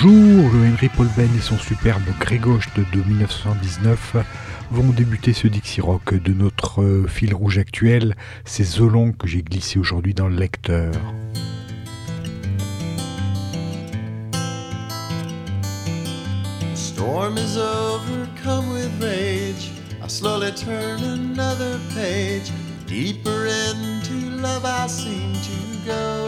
Bonjour, le Henry Paul Ben et son superbe Grey Ghost de 1979 vont débuter ce Dixie Rock de notre fil rouge actuel, ces Zolong que j'ai glissé aujourd'hui dans le lecteur. Storm is overcome with rage. I slowly turn another page. Deeper into love I seem to go.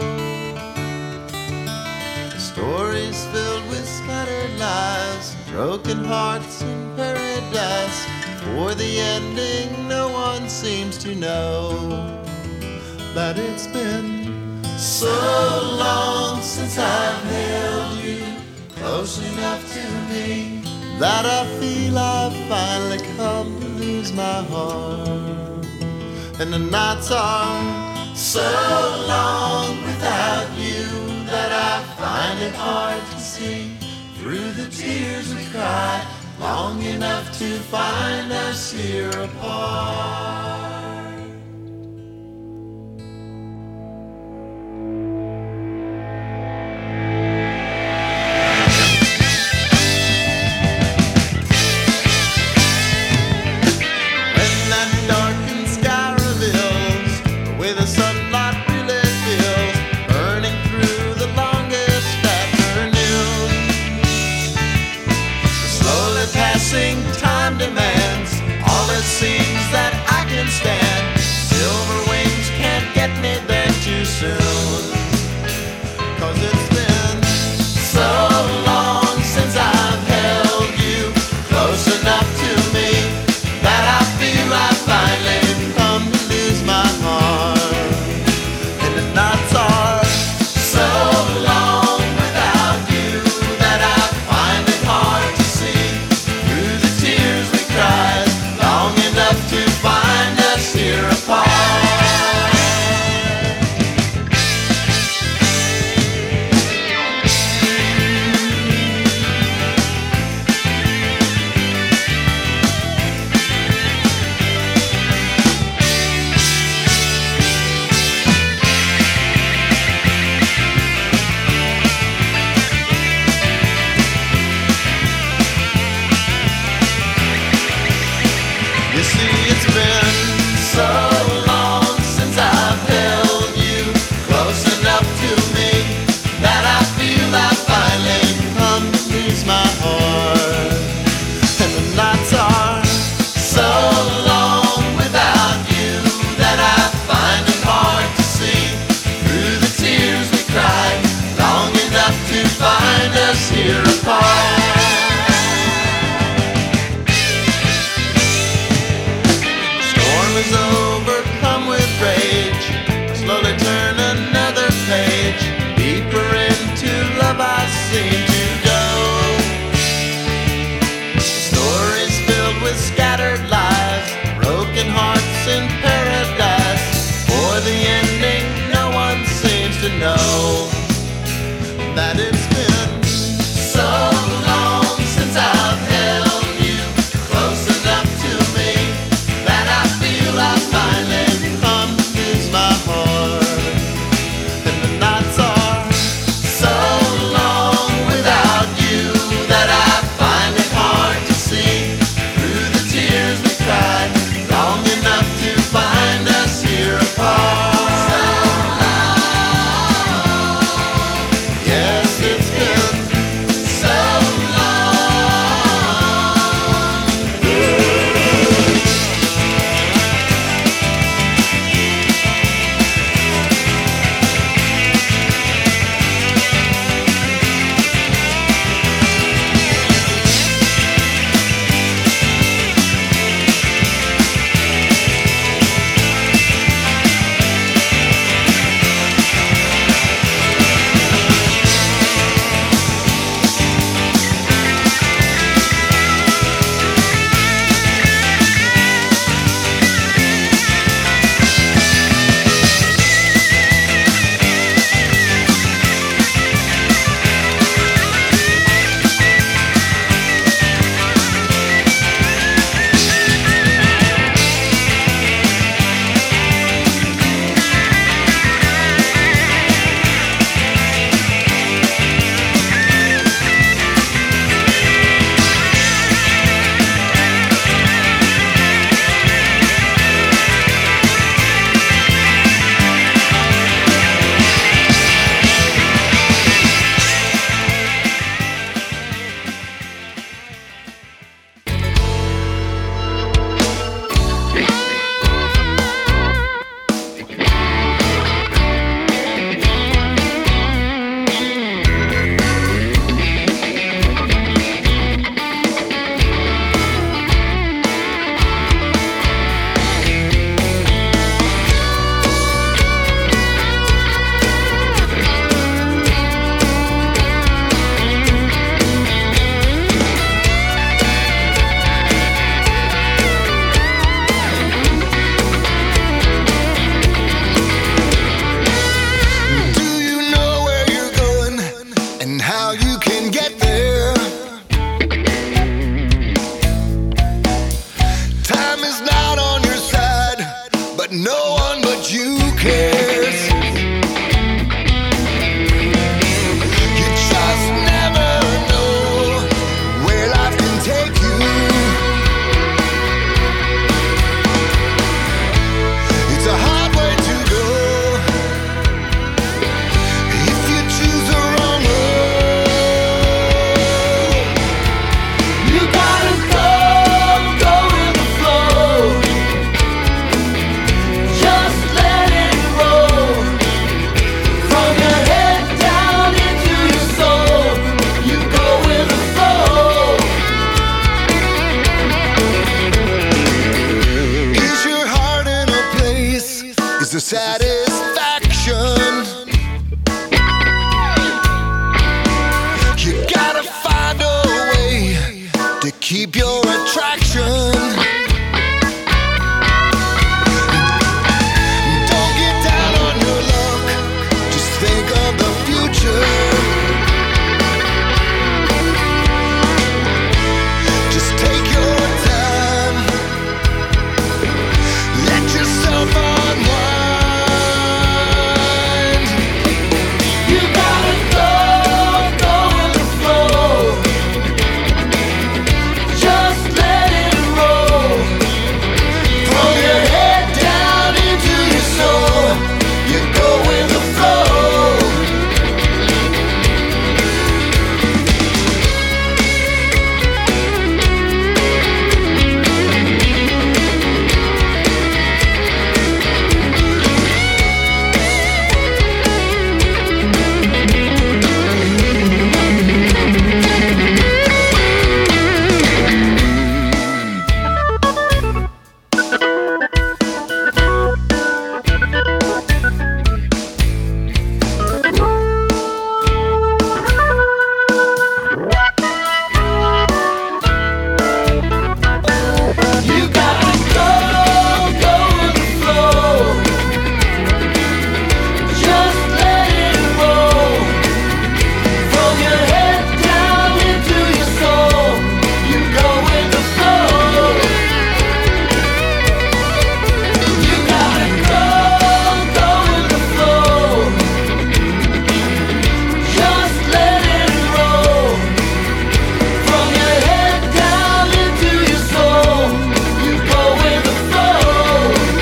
The story's filled with scattered lives, broken hearts in paradise. For the ending no one seems to know. But it's been so long since I've held you close enough to me that I feel I've finally come to lose my heart. And the nights are so long without you that I find it hard to see through the tears we cry, long enough to find us here apart. Time demands all it seems that I can stand. Silver wings can't get me there too soon. 'Cause it's been so long since I've held you close enough to me that I feel I finally come to lose my heart. And the nights are so long without you that I find it hard to see through the tears we cried, long enough to find us here apart. Keep your attraction. Don't get down on your luck. Just think of the future. Just take your time. Let yourself unwind. You gotta go with the flow. Just let it roll. From your head down into your soul. You go with the flow. You gotta go with the flow. Just let it roll. From your head down into your soul. You go with the flow. You gotta go with the flow. Just let it roll. From your head down into your soul. You go with the flow.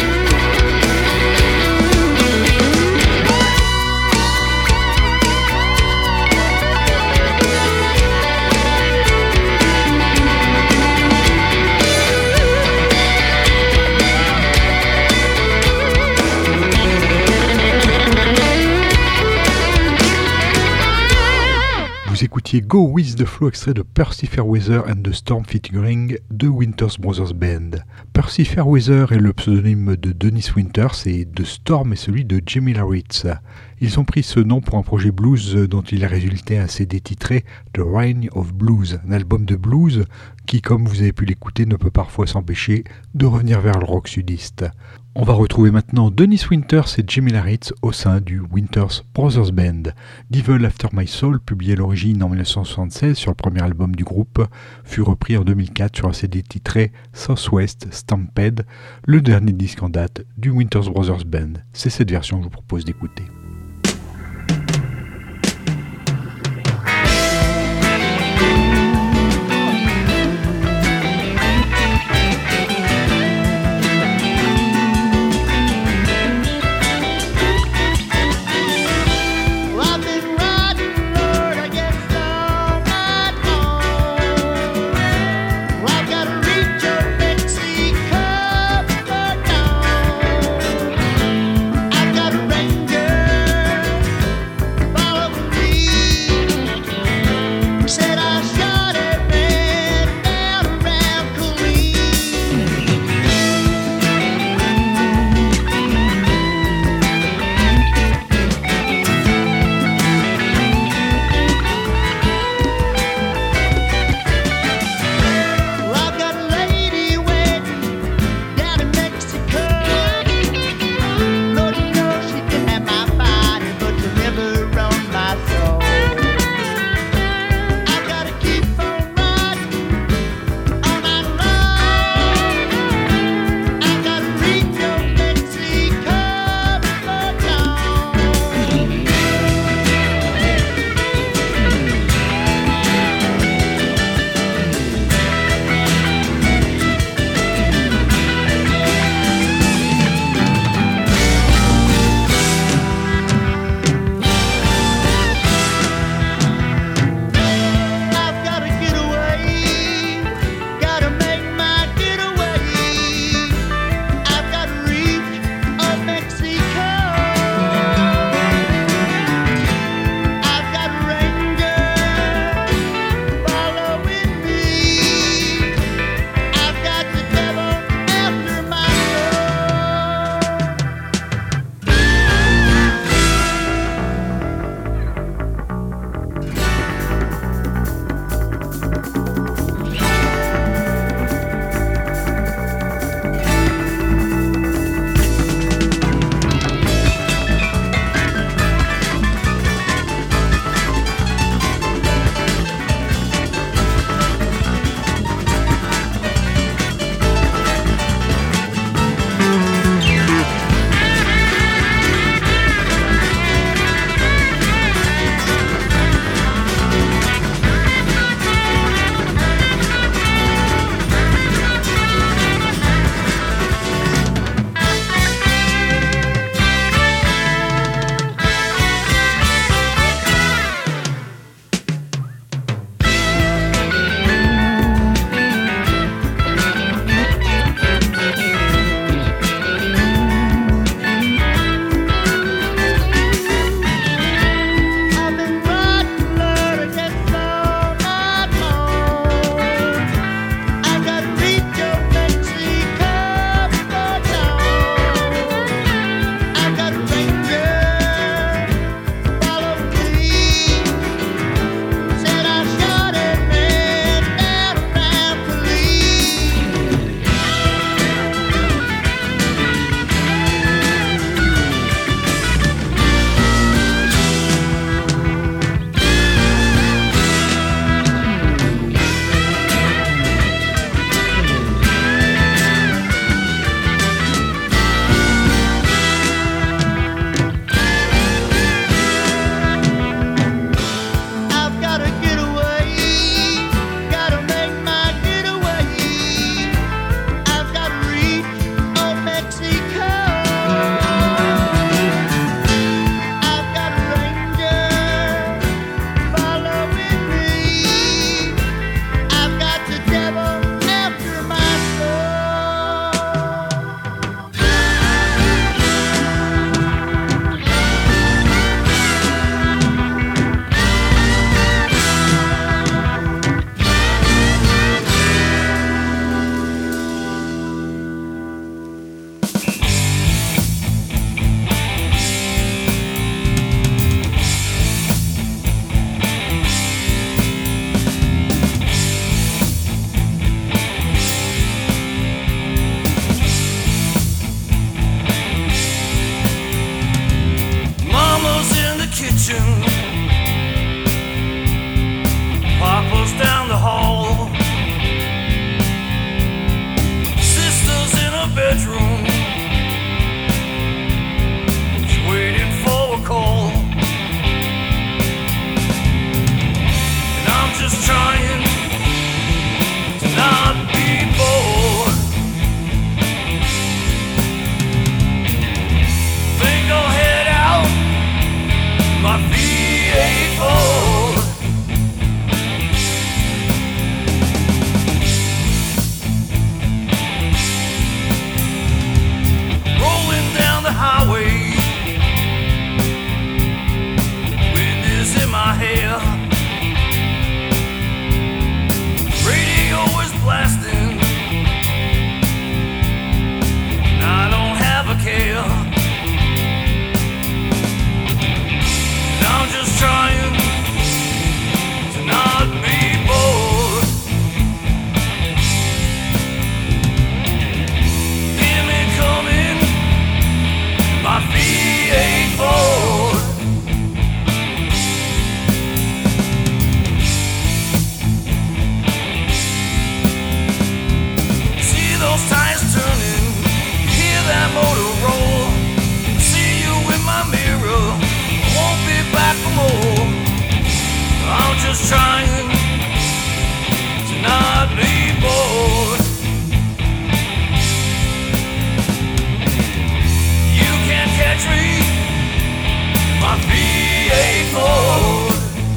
Vous écoutiez Go With The Flow, extrait de Percy Fairweather and the Storm featuring The Winters Brothers Band. Percy Fairweather est le pseudonyme de Dennis Winters et The Storm est celui de Jimmy Laritz. Ils ont pris ce nom pour un projet blues dont il a résulté un CD titré The Reign of Blues, un album de blues qui, comme vous avez pu l'écouter, ne peut parfois s'empêcher de revenir vers le rock sudiste. On va retrouver maintenant Dennis Winters et Jimmy Laritz au sein du Winters Brothers Band. Devil After My Soul, publié à l'origine en 1976 sur le premier album du groupe, fut repris en 2004 sur un CD titré Southwest Stampede, le dernier disque en date du Winters Brothers Band. C'est cette version que je vous propose d'écouter. I've been riding, Lord, against all night long. I've got to reach your Mexico before dawn. I've got a ranger blasting, and I don't have a care. And I'm just trying to not be bored. Hear me coming, my V8 Ford. See those tires turning, hear that motor roll. See you in my mirror, won't be back for more. I'm just trying to not be bored. You can't catch me, my V8 Ford.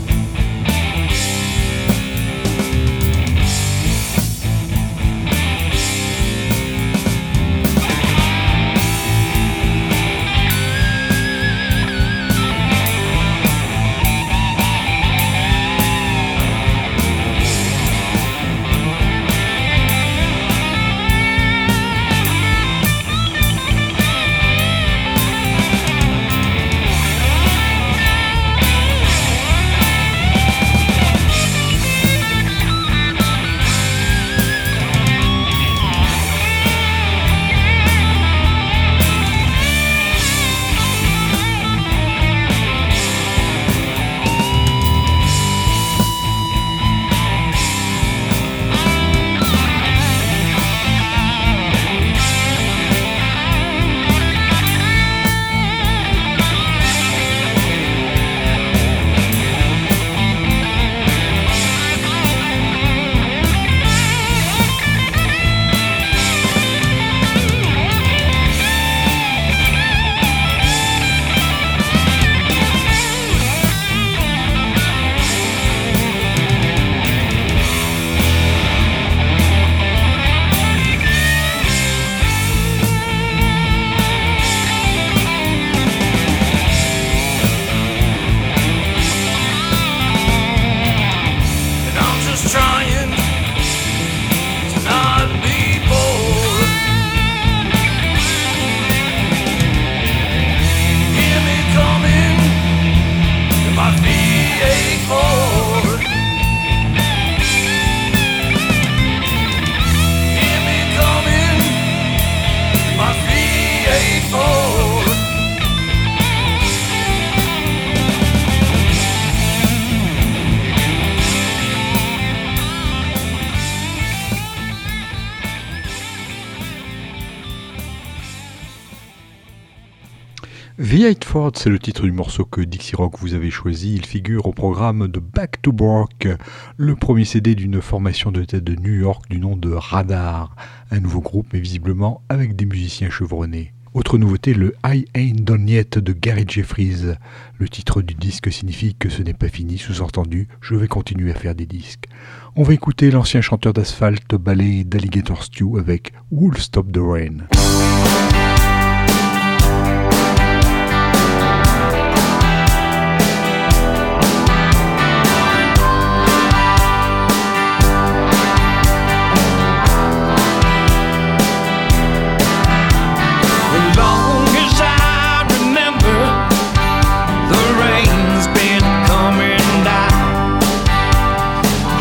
V8 Ford, c'est le titre du morceau que Dixie Rock vous avez choisi. Il figure au programme de Back to Brock, le premier CD d'une formation de tête de New York du nom de Radar. Un nouveau groupe, mais visiblement avec des musiciens chevronnés. Autre nouveauté, le I Ain't Done Yet de Gary Jeffries. Le titre du disque signifie que ce n'est pas fini, sous-entendu, je vais continuer à faire des disques. On va écouter l'ancien chanteur d'Asphalt, ballet d'Alligator Stew avec Who'll Stop the Rain.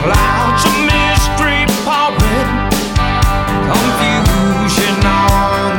Clouds of mystery pouring, confusion on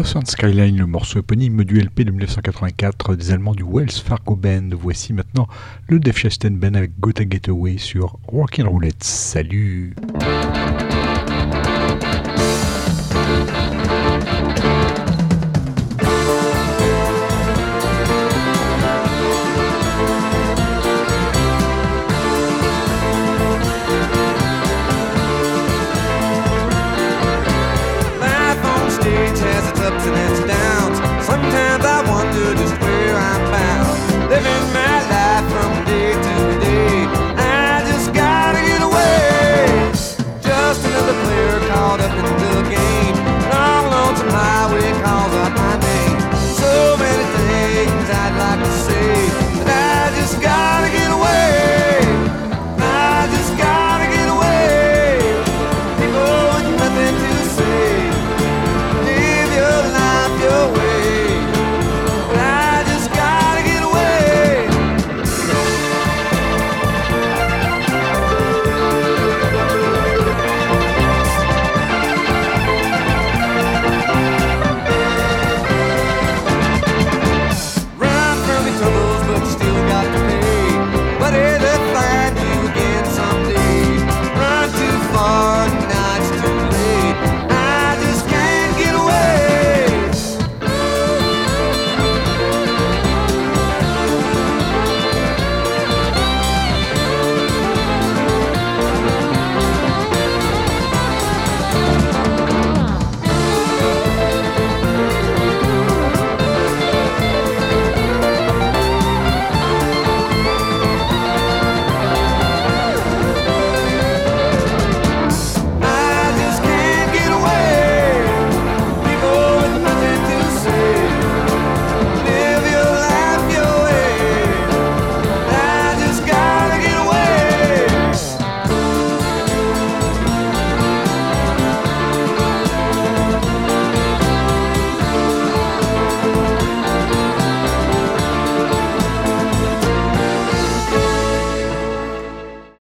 Northern Skyline, le morceau éponyme du LP de 1984 des Allemands du Wells Fargo Band. Voici maintenant le Dave Chastain Band avec Gotta Get Away sur Rockin' Roulette. Salut!